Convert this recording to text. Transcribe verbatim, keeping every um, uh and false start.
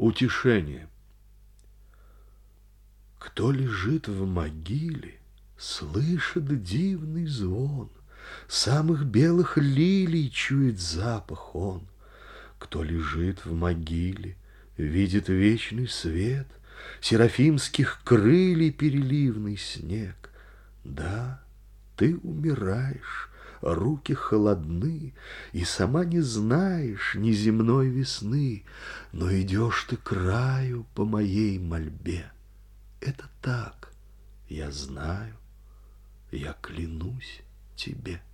Утешение. Кто лежит в могиле, слышит дивный звон, самых белых лилий чует запах он. Кто лежит в могиле, видит вечный свет, серафимских крыльев переливный снег. Да, ты умираешь, руки холодны, и сама не знаешь ни земной весны, но идешь ты к краю по моей мольбе. Это так, я знаю, я клянусь тебе.